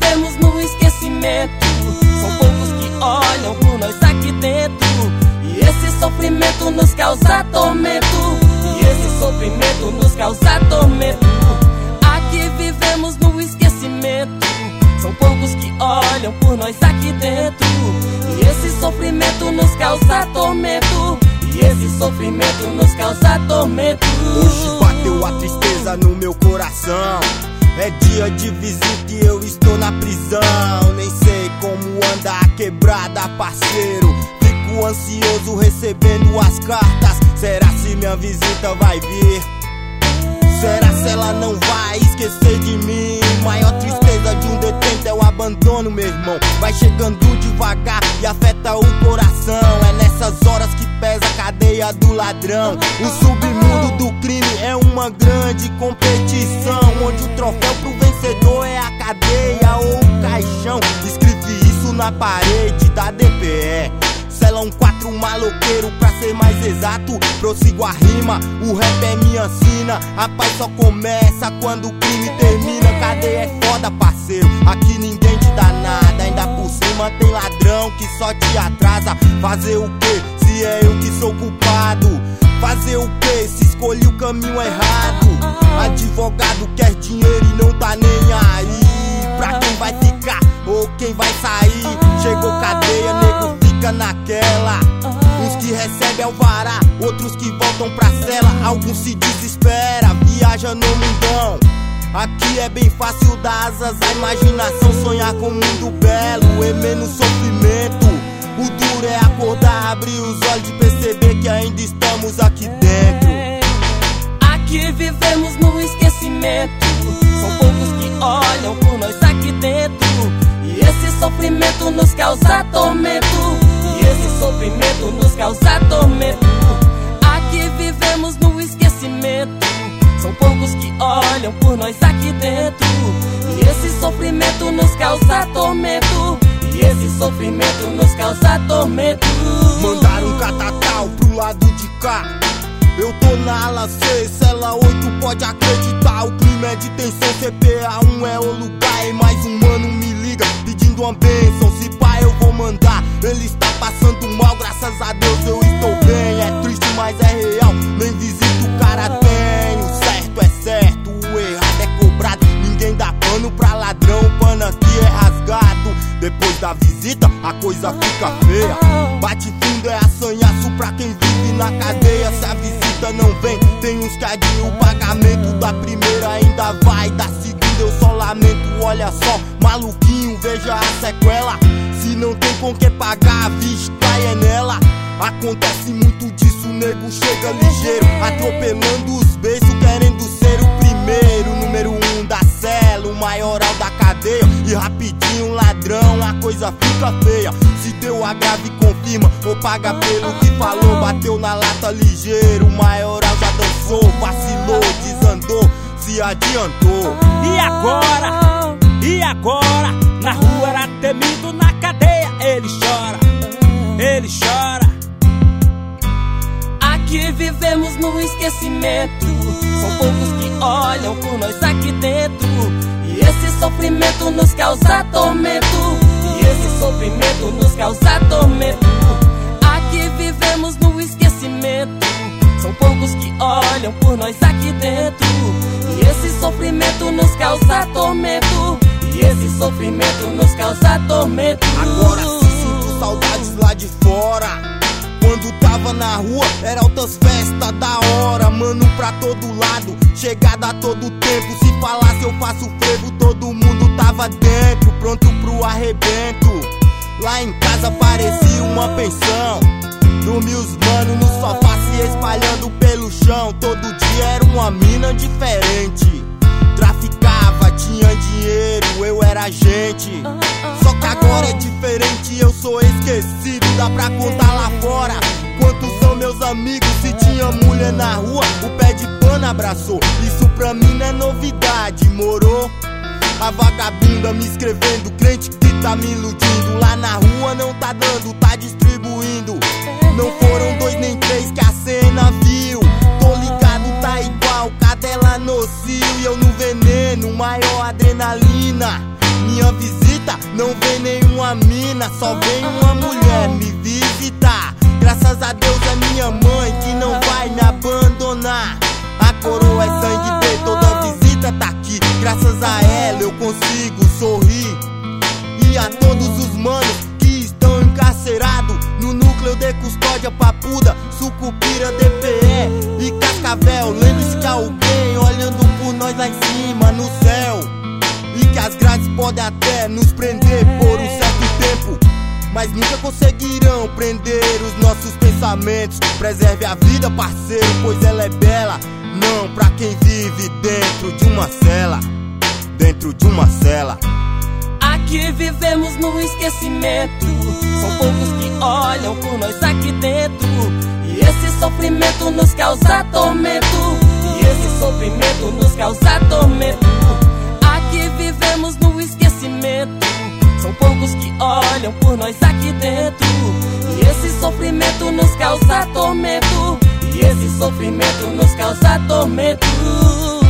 vivemos no esquecimento. São poucos que olham por nós aqui dentro. E esse sofrimento nos causa tormento. E esse sofrimento nos causa tormento. Aqui vivemos no esquecimento. São poucos que olham por nós aqui dentro. E esse sofrimento nos causa tormento. E esse sofrimento nos causa tormento. Hoje bateu a tristeza no meu coração. É dia de visita e eu estou na prisão. Nem sei como anda a quebrada, parceiro. Fico ansioso recebendo as cartas. Será se minha visita vai vir? Será se ela não vai esquecer de mim? Maior tristeza de um detento é o abandono, meu irmão. Vai chegando devagar e afeta o coração. É nessas horas que pesa a cadeia do ladrão. O submundo do crime é uma grande competição, onde o troféu pro vencedor é a cadeia ou o caixão. Escrevi isso na parede da DPE. Cela 4 maloqueiro, pra ser mais exato. Prossigo a rima, o rap é minha sina. A paz só começa quando o crime termina. Cadeia é foda, parceiro, aqui ninguém te dá nada. Ainda por cima tem ladrão que só te atrasa. Fazer o que se é eu que sou culpado? Fazer o que se escolhi o caminho errado? Advogado quer dinheiro e não tá nem aí pra quem vai ficar ou quem vai sair. Chegou cadeia, nego fica naquela. Uns que recebem alvará, outros que voltam pra cela. Alguns se desespera, viaja no mundão. Aqui é bem fácil dar asas à imaginação, sonhar com um mundo belo e menos sofrimento. O duro é acordar, abrir os olhos e perceber que ainda estamos aqui dentro. Aqui vivemos no esquecimento. São poucos que olham por nós aqui dentro. E esse sofrimento nos causa tormento. E esse sofrimento nos causa tormento. Aqui vivemos no esquecimento. São poucos que olham por nós aqui dentro. E esse sofrimento nos causa tormento. E esse sofrimento nos causa tormento. Mandaram um catatal pro lado de cá. Eu tô na ala 6, cela 8, pode acreditar. O crime é de tensão, CPA 1 é o lugar. E mais um mano me liga pedindo uma bênção. Se pá eu vou mandar, ele está passando mal. Graças a Deus eu estou bem. É triste mas é real, nem visita o cara tem. O certo é certo, o errado é cobrado. Ninguém dá pano pra ladrão, o pano aqui é rasgado. Depois da visita a coisa fica feia. Bate fundo é assanhaço pra quem vive na cadeia. Se a visita não vem, tem uns que adiam o pagamento da primeira, ainda vai da segunda. Eu só lamento, olha só, maluquinho, veja a sequela. Se não tem com que pagar, a vista é nela. Acontece muito disso, o nego chega ligeiro, atropelando os beijos, querendo ser o primeiro. Número 1 da cela, o maioral da cadeia. E rapidinho ladrão, a coisa fica feia. Se deu agrave confirma, ou paga pelo que falou. Bateu na lata ligeiro, o maioral já dançou. Vacilou, desandou, se adiantou. E agora? E agora? Na rua era temido, na cadeia ele chora. Ele chora. Aqui vivemos no esquecimento. São poucos que olham por nós aqui dentro. E esse sofrimento nos causa tormento. E esse sofrimento nos causa tormento. Aqui vivemos no esquecimento. São poucos que olham por nós aqui dentro. E esse sofrimento nos causa tormento. E esse sofrimento nos causa tormento. Agora sim sinto saudades lá de fora. Quando tava na rua, era altas festas da hora. Mano pra todo lado, chegada a todo tempo. Se falasse eu faço frevo, todo mundo tava dentro, pronto pro arrebento. Lá em casa parecia uma pensão. Dormia os mano no sofá se espalhando pelo chão. Todo dia era uma mina diferente. Traficava, tinha dinheiro, eu era gente. Só que agora é diferente, eu sou esquecido. Dá pra contar lá fora quantos são meus amigos. Se tinha mulher na rua, o pé de pano abraçou. Isso pra mim não é novidade, morou? A vagabunda me escrevendo, crente que tá me iludindo. Lá na rua não tá dando, tá distribuindo. Não foram 2 nem 3 que a cena viu. Tô ligado, tá igual cadela no cio. E eu no veneno, maior adrenalina. Minha visão Não vem nenhuma mina, só vem uma mulher me visitar. Graças a Deus é minha mãe que não vai me abandonar. A coroa é sangue de toda visita tá aqui. Graças a ela eu consigo sorrir. E a todos os manos que estão encarcerados no núcleo de custódia Papuda, Sucupira, DPE e Cascavel. Lembre-se que há alguém olhando por nós lá em cima no céu, e que as grades podem até nos prender por um certo tempo, mas nunca conseguirão prender os nossos pensamentos. Preserve a vida, parceiro, pois ela é bela. Não pra quem vive dentro de uma cela. Dentro de uma cela. Aqui vivemos no esquecimento. São poucos que olham por nós aqui dentro. E esse sofrimento nos causa tormento. E esse sofrimento nos causa tormento. Aqui vivemos no esquecimento. São poucos que olham por nós aqui dentro. E esse sofrimento nos causa tormento. E esse sofrimento nos causa tormento.